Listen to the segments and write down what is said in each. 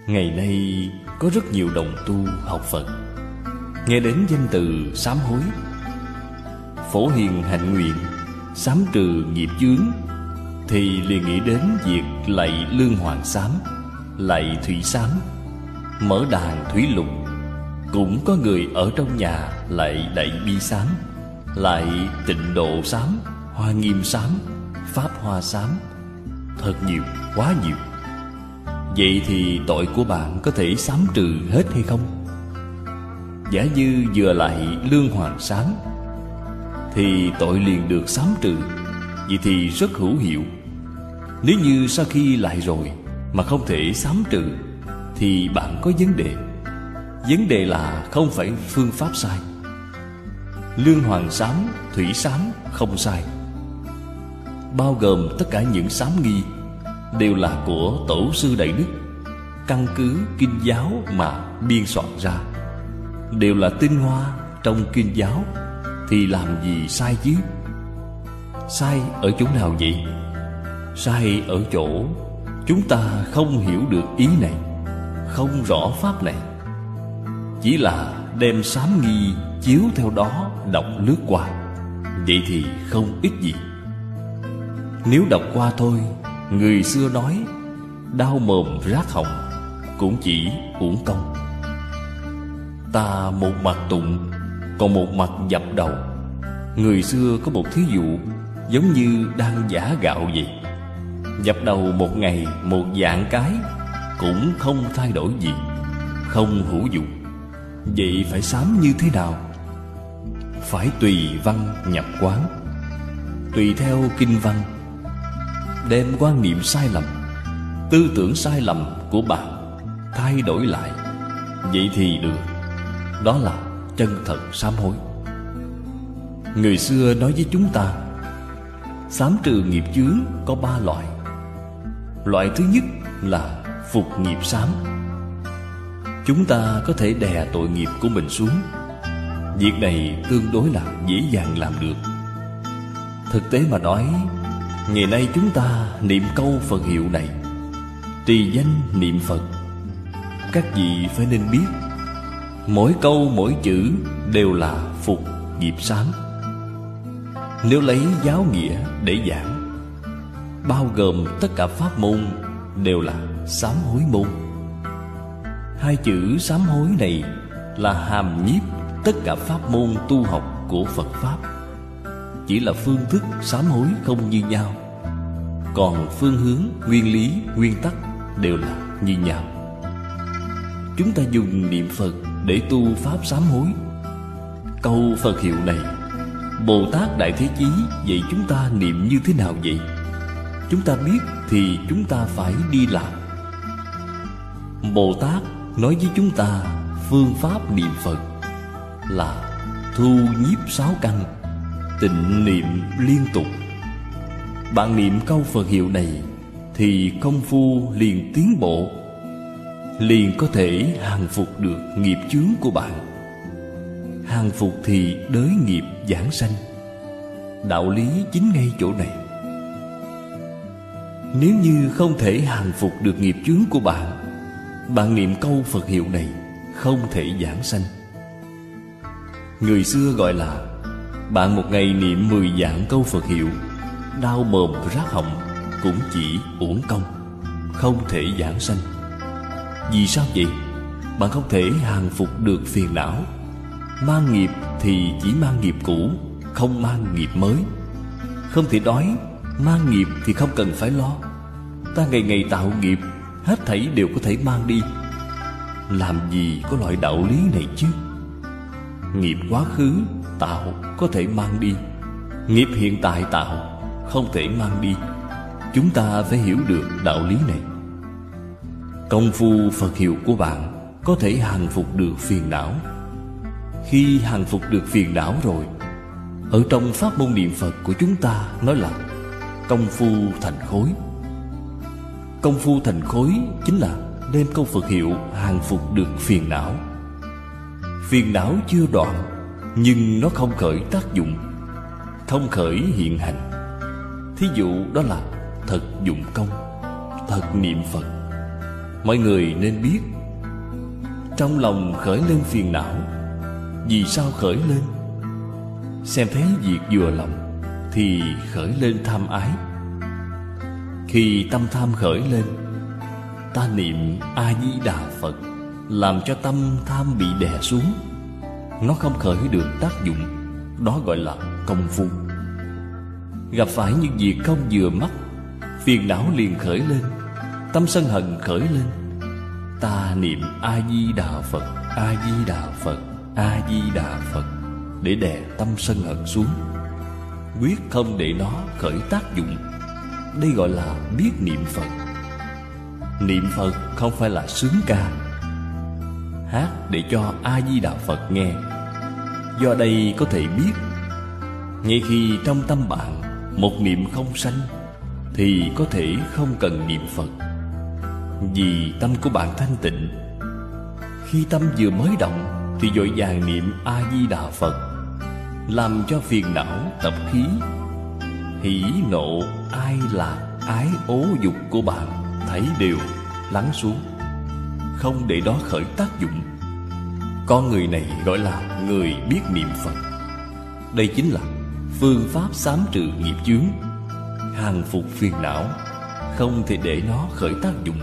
Ngày nay có rất nhiều đồng tu học Phật, nghe đến danh từ sám hối, phổ hiền hạnh nguyện, sám trừ nghiệp chướng, thì liền nghĩ đến việc lạy lương hoàng sám, lạy thủy sám, mở đàn thủy lục. Cũng có người ở trong nhà lạy đại bi sám, lại tịnh độ sám, hoa nghiêm sám, pháp hoa sám. Thật nhiều, quá nhiều. Vậy thì tội của bạn có thể sám trừ hết hay không? Giả như vừa lại lương hoàng sám thì tội liền được sám trừ. Vậy thì rất hữu hiệu. Nếu như sau khi lại rồi mà không thể sám trừ thì bạn có vấn đề. Vấn đề là không phải phương pháp sai. Lương hoàng sám, thủy sám không sai, bao gồm tất cả những sám nghi đều là của tổ sư Đại Đức, căn cứ kinh giáo mà biên soạn ra, đều là tinh hoa trong kinh giáo, thì làm gì sai chứ? Sai ở chỗ nào vậy? Sai ở chỗ chúng ta không hiểu được ý này, không rõ pháp này, chỉ là đem sám nghi chiếu theo đó đọc lướt qua. Vậy thì không ích gì. Nếu đọc qua thôi, người xưa nói đau mồm rát họng, cũng chỉ uổng công. Ta một mặt tụng, còn một mặt dập đầu. Người xưa có một thí dụ giống như đang giã gạo vậy. Dập đầu một ngày một vạn cái cũng không thay đổi gì, không hữu dụng. Vậy phải sám như thế nào? Phải tùy văn nhập quán, tùy theo kinh văn, đem quan niệm sai lầm, tư tưởng sai lầm của bạn thay đổi lại. Vậy thì được. Đó là chân thật sám hối. Người xưa nói với chúng ta, sám trừ nghiệp chướng có 3 loại. Loại thứ nhất là phục nghiệp sám. Chúng ta có thể đè tội nghiệp của mình xuống. Việc này tương đối là dễ dàng làm được. Thực tế mà nói, ngày nay chúng ta niệm câu Phật hiệu này, trì danh niệm Phật, các vị phải nên biết, mỗi câu mỗi chữ đều là phục nghiệp sám. Nếu lấy giáo nghĩa để giảng, bao gồm tất cả pháp môn đều là sám hối môn. 2 chữ sám hối này là hàm nhiếp tất cả pháp môn tu học của Phật Pháp. Chỉ là phương thức sám hối không như nhau, còn phương hướng, nguyên lý, nguyên tắc đều là như nhau. Chúng ta dùng niệm Phật để tu pháp sám hối. Câu Phật hiệu này, Bồ Tát Đại Thế Chí dạy chúng ta niệm như thế nào vậy? Chúng ta biết thì chúng ta phải đi làm. Bồ Tát nói với chúng ta phương pháp niệm Phật là thu nhiếp 6 căn, tịnh niệm liên tục. Bạn niệm câu Phật hiệu này thì công phu liền tiến bộ, liền có thể hàng phục được nghiệp chướng của bạn. Hàng phục thì đới nghiệp giảng sanh. Đạo lý chính ngay chỗ này. Nếu như không thể hàng phục được nghiệp chướng của bạn, bạn niệm câu Phật hiệu này không thể giảng sanh. Người xưa gọi là bạn một ngày niệm 10 vạn câu Phật hiệu, đau mồm rát họng, cũng chỉ uổng công, không thể giảng sanh. Vì sao vậy? Bạn không thể hàng phục được phiền não. Mang nghiệp thì chỉ mang nghiệp cũ, không mang nghiệp mới. Không thể nói mang nghiệp thì không cần phải lo. Ta ngày ngày tạo nghiệp, hết thảy đều có thể mang đi. Làm gì có loại đạo lý này chứ? Nghiệp quá khứ tạo có thể mang đi, nghiệp hiện tại tạo không thể mang đi. Chúng ta phải hiểu được đạo lý này. Công phu Phật hiệu của bạn có thể hàng phục được phiền não. Khi hàng phục được phiền não rồi, ở trong pháp môn niệm Phật của chúng ta nói là công phu thành khối. Công phu thành khối chính là đem câu Phật hiệu hàng phục được phiền não. Phiền não chưa đoạn, nhưng nó không khởi tác dụng, không khởi hiện hành. Thí dụ đó là thật dụng công, thật niệm Phật. mọi người nên biết, trong lòng khởi lên phiền não. Vì sao khởi lên? Xem thấy việc vừa lòng thì khởi lên tham ái. Khi tâm tham khởi lên, ta niệm A-di-đà Phật, làm cho tâm tham bị đè xuống, nó không khởi được tác dụng. Đó gọi là công phu. Gặp phải những việc không vừa mắt, phiền não liền khởi lên, tâm sân hận khởi lên. Ta niệm A-di-đà Phật, A-di-đà Phật, A-di-đà Phật để đè tâm sân hận xuống, quyết không để nó khởi tác dụng. Đây gọi là biết niệm Phật. Niệm Phật không phải là sướng ca, hát để cho A-di-đà Phật nghe. Do đây có thể biết, ngay khi trong tâm bạn một niệm không sanh thì có thể không cần niệm Phật, vì tâm của bạn thanh tịnh. Khi tâm vừa mới động thì vội vàng niệm A-di-đà Phật, làm cho phiền não tập khí, hỉ nộ ai lạc ái ố dục của bạn thấy đều lắng xuống, không để đó khởi tác dụng. Con người này gọi là người biết niệm Phật. Đây chính là phương pháp xám trừ nghiệp chướng, hàng phục phiền não, không thể để nó khởi tác dụng.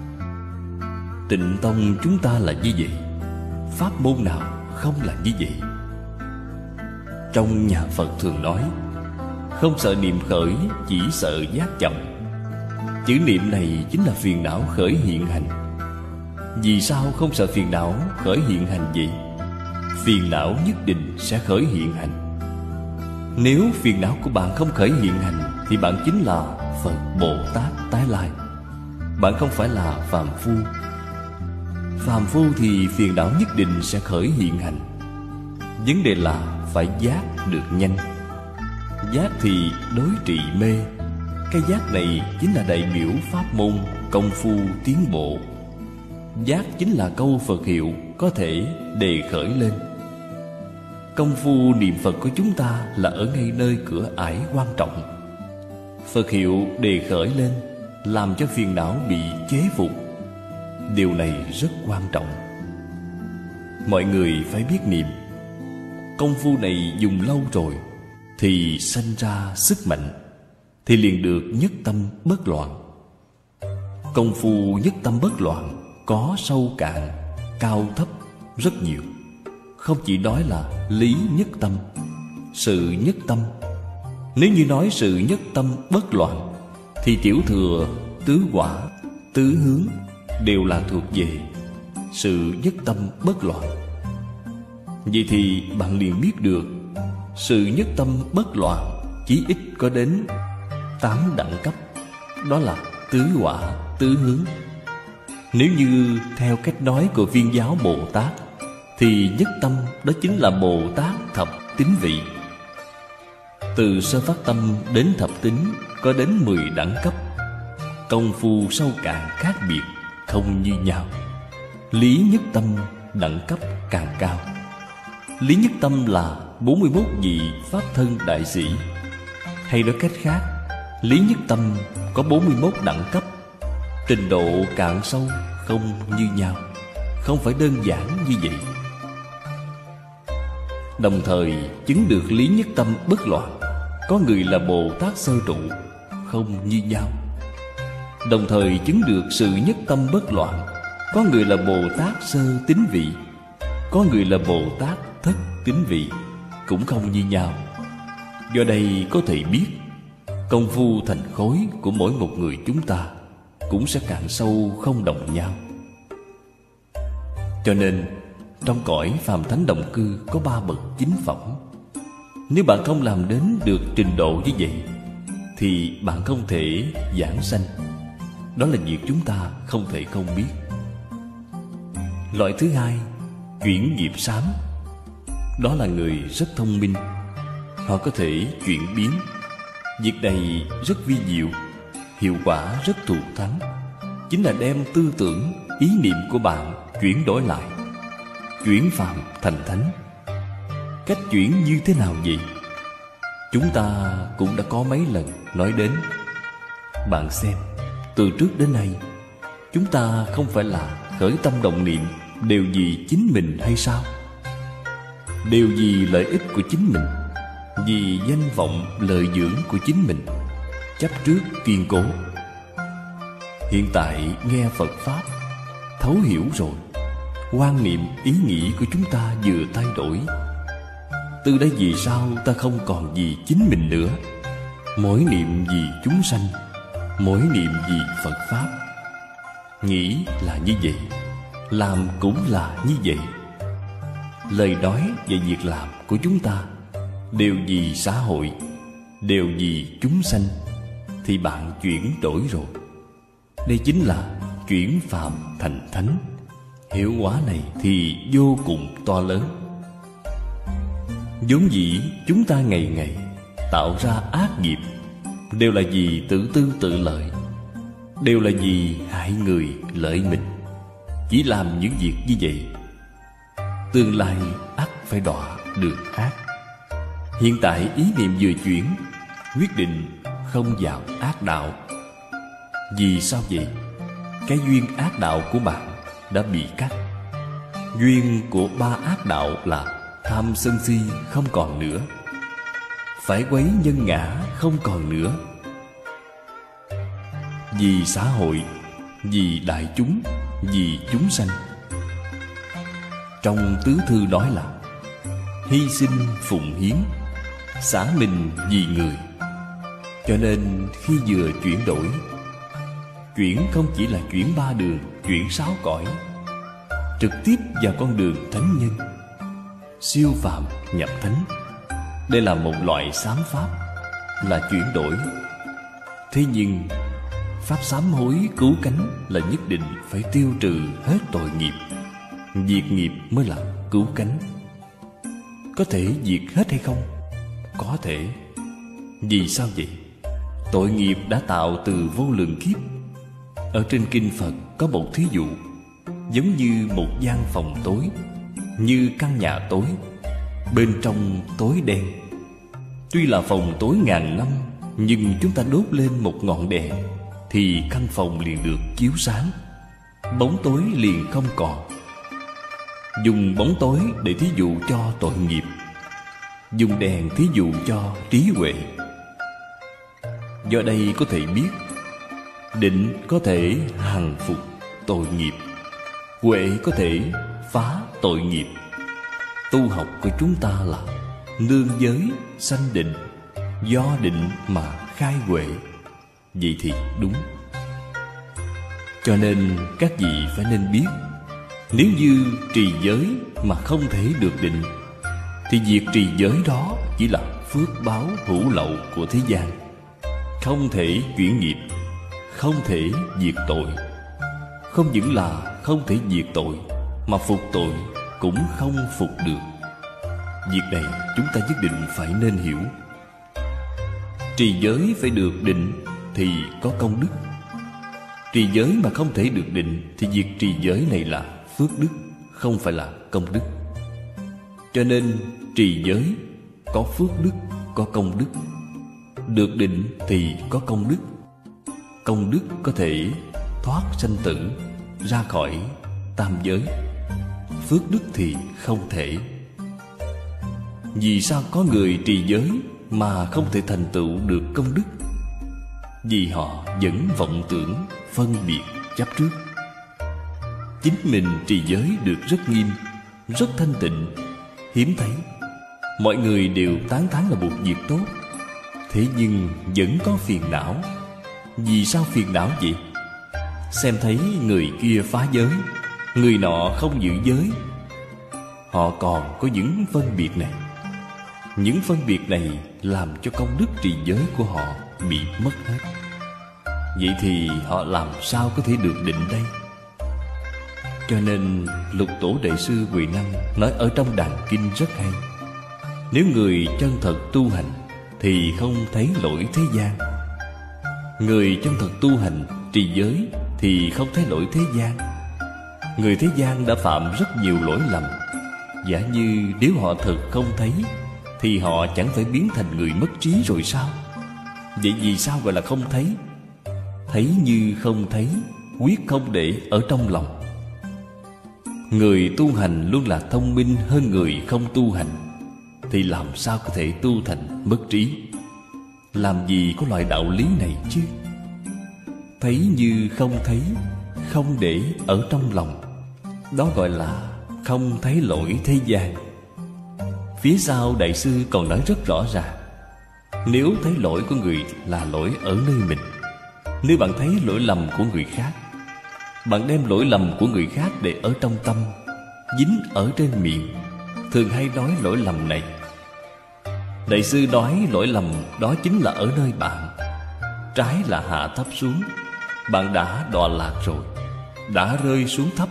Tịnh tông chúng ta là như vậy, pháp môn nào không là như vậy? Trong nhà Phật thường nói, không sợ niệm khởi, chỉ sợ giác chậm. Chữ niệm này chính là phiền não khởi hiện hành. Vì sao không sợ phiền não khởi hiện hành vậy? Phiền não nhất định sẽ khởi hiện hành. Nếu phiền não của bạn không khởi hiện hành thì bạn chính là Phật Bồ Tát tái lai. Bạn không phải là phàm phu. Phàm phu thì phiền não nhất định sẽ khởi hiện hành. Vấn đề là phải giác được nhanh. Giác thì đối trị mê. Cái giác này chính là đại biểu pháp môn công phu tiến bộ. Giác chính là câu Phật hiệu có thể đề khởi lên. Công phu niệm Phật của chúng ta là ở ngay nơi cửa ải quan trọng. Phật hiệu đề khởi lên, làm cho phiền não bị chế phục. Điều này rất quan trọng. Mọi người phải biết niệm. Công phu này dùng lâu rồi thì sanh ra sức mạnh, thì liền được nhất tâm bất loạn. Công phu nhất tâm bất loạn có sâu cạn, cao thấp rất nhiều. Không chỉ nói là lý nhất tâm, sự nhất tâm. Nếu như nói sự nhất tâm bất loạn thì tiểu thừa, tứ quả, tứ hướng đều là thuộc về sự nhất tâm bất loạn. Vậy thì bạn liền biết được sự nhất tâm bất loạn chí ít có đến 8 đẳng cấp. Đó là tứ quả, tứ hướng. Nếu như theo cách nói của Viên giáo Bồ Tát thì nhất tâm đó chính là Bồ Tát thập tín vị. Từ sơ phát tâm đến thập tín có đến 10 đẳng cấp. Công phu sâu cạn khác biệt, không như nhau. Lý nhất tâm đẳng cấp càng cao. Lý nhất tâm là 41 vị pháp thân đại sĩ. Hay nói cách khác, lý nhất tâm có 41 đẳng cấp. Trình độ cạn sâu không như nhau, không phải đơn giản như vậy. Đồng thời chứng được lý nhất tâm bất loạn, có người là Bồ Tát sơ trụ, không như nhau. Đồng thời chứng được sự nhất tâm bất loạn, có người là Bồ Tát sơ tín vị, có người là Bồ Tát thất tín vị, cũng không như nhau. Do đây có thể biết công phu thành khối của mỗi một người chúng ta cũng sẽ cạn sâu không đồng nhau. Cho nên trong cõi phàm thánh đồng cư có 3 bậc chính phẩm. Nếu bạn không làm đến được trình độ như vậy thì bạn không thể giảng sanh. Đó là việc chúng ta không thể không biết. Loại thứ hai, chuyển nghiệp xám. Đó là người rất thông minh. Họ có thể chuyển biến. Việc này rất vi diệu, hiệu quả rất thù thắng. Chính là đem tư tưởng, ý niệm của bạn chuyển đổi lại, chuyển phàm thành thánh. Cách chuyển như thế nào vậy? Chúng ta cũng đã có mấy lần nói đến. Bạn xem, từ trước đến nay chúng ta không phải là khởi tâm động niệm đều vì chính mình hay sao? Đều vì lợi ích của chính mình, vì danh vọng lợi dưỡng của chính mình, chấp trước kiên cố. Hiện tại nghe Phật Pháp, thấu hiểu rồi, quan niệm ý nghĩ của chúng ta vừa thay đổi. Từ đây vì sao ta không còn vì chính mình nữa, mỗi niệm vì chúng sanh, mỗi niệm vì Phật Pháp. Nghĩ là như vậy, làm cũng là như vậy. Lời nói và việc làm của chúng ta đều vì xã hội, đều vì chúng sanh, thì bạn chuyển đổi rồi. Đây chính là chuyển phàm thành thánh. Hiệu quả này thì vô cùng to lớn. Vốn dĩ chúng ta ngày ngày tạo ra ác nghiệp đều là vì tự tư tự lợi, đều là vì hại người lợi mình. Chỉ làm những việc như vậy, tương lai ắt phải đọa đường ác. Hiện tại ý niệm vừa chuyển, quyết định không vào ác đạo. Vì sao vậy? Cái duyên ác đạo của bạn đã bị cắt. Duyên của ba ác đạo là tham sân si không còn nữa, phải quấy nhân ngã không còn nữa. Vì xã hội, vì đại chúng, vì chúng sanh. Trong tứ thư nói là hy sinh phụng hiến, xả mình vì người. Cho nên khi vừa chuyển đổi, chuyển không chỉ là chuyển ba đường, chuyển sáu cõi, trực tiếp vào con đường thánh nhân, siêu phàm nhập thánh. Đây là một loại sám pháp, là chuyển đổi. Thế nhưng pháp sám hối cứu cánh là nhất định phải tiêu trừ hết tội nghiệp. Diệt nghiệp mới là cứu cánh. Có thể diệt hết hay không? Có thể. Vì sao vậy? Tội nghiệp đã tạo từ vô lượng kiếp. Ở trên kinh Phật có một thí dụ, giống như một gian phòng tối, như căn nhà tối, bên trong tối đen. Tuy là phòng tối ngàn năm, nhưng chúng ta đốt lên một ngọn đèn thì căn phòng liền được chiếu sáng, bóng tối liền không còn. Dùng bóng tối để thí dụ cho tội nghiệp, dùng đèn thí dụ cho trí huệ. Do đây có thể biết, định có thể hằng phục tội nghiệp, huệ có thể phá tội nghiệp. Tu học của chúng ta là nương giới sanh định, do định mà khai huệ. Vậy thì đúng. Cho nên các vị phải nên biết, nếu như trì giới mà không thể được định, thì việc trì giới đó chỉ là phước báo hữu lậu của thế gian, không thể chuyển nghiệp, không thể diệt tội. Không những là không thể diệt tội, mà phục tội cũng không phục được. Việc này chúng ta nhất định phải nên hiểu. Trì giới phải được định thì có công đức. Trì giới mà không thể được định thì việc trì giới này là phước đức, không phải là công đức. Cho nên trì giới có phước đức, có công đức. Được định thì có công đức. Công đức có thể thoát sanh tử, ra khỏi tam giới. Phước đức thì không thể. Vì sao có người trì giới mà không thể thành tựu được công đức? Vì họ vẫn vọng tưởng, phân biệt, chấp trước. Chính mình trì giới được rất nghiêm, rất thanh tịnh, hiếm thấy. Mọi người đều tán thán là một việc tốt. Thế nhưng vẫn có phiền não. Vì sao phiền não vậy? Xem thấy người kia phá giới, người nọ không giữ giới. Họ còn có những phân biệt này. Những phân biệt này làm cho công đức trì giới của họ bị mất hết. Vậy thì họ làm sao có thể được định đây? Cho nên Lục Tổ Đại Sư Huệ Năng nói ở trong Đàn Kinh rất hay. Nếu người chân thật tu hành thì không thấy lỗi thế gian. Người chân thật tu hành trì giới thì không thấy lỗi thế gian. Người thế gian đã phạm rất nhiều lỗi lầm. Giả như nếu họ thực không thấy thì họ chẳng phải biến thành người mất trí rồi sao? Vậy vì sao gọi là không thấy? Thấy như không thấy quyết không để ở trong lòng. Người tu hành luôn là thông minh hơn người không tu hành, thì làm sao có thể tu thành mất trí? Làm gì có loại đạo lý này chứ? Thấy như không thấy, không để ở trong lòng, đó gọi là không thấy lỗi thế gian. Phía sau Đại sư còn nói rất rõ ràng, nếu thấy lỗi của người là lỗi ở nơi mình. Nếu bạn thấy lỗi lầm của người khác, bạn đem lỗi lầm của người khác để ở trong tâm, dính ở trên miệng, thường hay nói lỗi lầm này. Đại sư nói lỗi lầm đó chính là ở nơi bạn. Trái là hạ thấp xuống, bạn đã đọa lạc rồi, đã rơi xuống thấp.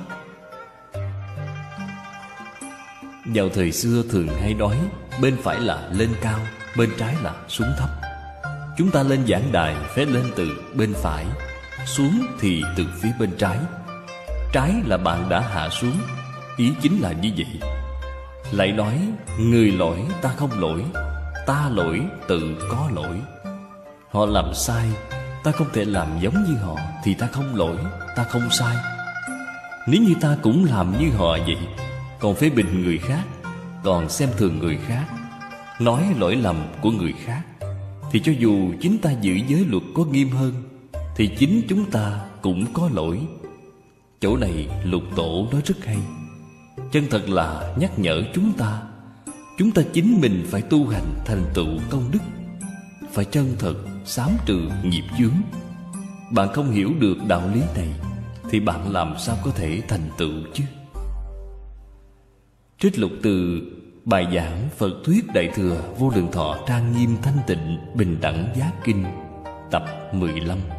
Vào thời xưa thường hay nói bên phải là lên cao, bên trái là xuống thấp. Chúng ta lên giảng đài phải lên từ bên phải, xuống thì từ phía bên trái. Trái là bạn đã hạ xuống, ý chính là như vậy. Lại nói người lỗi ta không lỗi, ta lỗi tự có lỗi. Họ làm sai, ta không thể làm giống như họ, thì ta không lỗi, ta không sai. Nếu như ta cũng làm như họ vậy, còn phê bình người khác, còn xem thường người khác, nói lỗi lầm của người khác, thì cho dù chính ta giữ giới luật có nghiêm hơn, thì chính chúng ta cũng có lỗi. Chỗ này Lục Tổ nói rất hay, chân thật là nhắc nhở chúng ta chính mình phải tu hành thành tựu công đức, phải chân thật xám trừ nghiệp chướng. Bạn không hiểu được đạo lý này, thì bạn làm sao có thể thành tựu chứ? Trích lục từ bài giảng Phật thuyết Đại thừa Vô Lượng Thọ Trang Nghiêm Thanh Tịnh Bình Đẳng Giác Kinh tập 15.